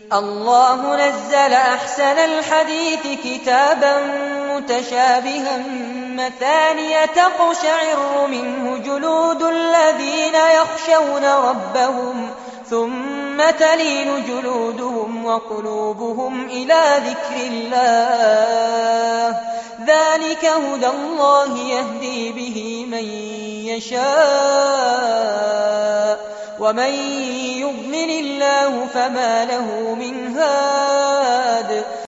الله نزل أحسن الحديث كتابا متشابها مثانية تقشعر منه جلود الذين يخشون ربهم ثم تلين جلودهم وقلوبهم إلى ذكر الله ذلك هدى الله يهدي به من يشاء ومن يضلل الله فما له من هاد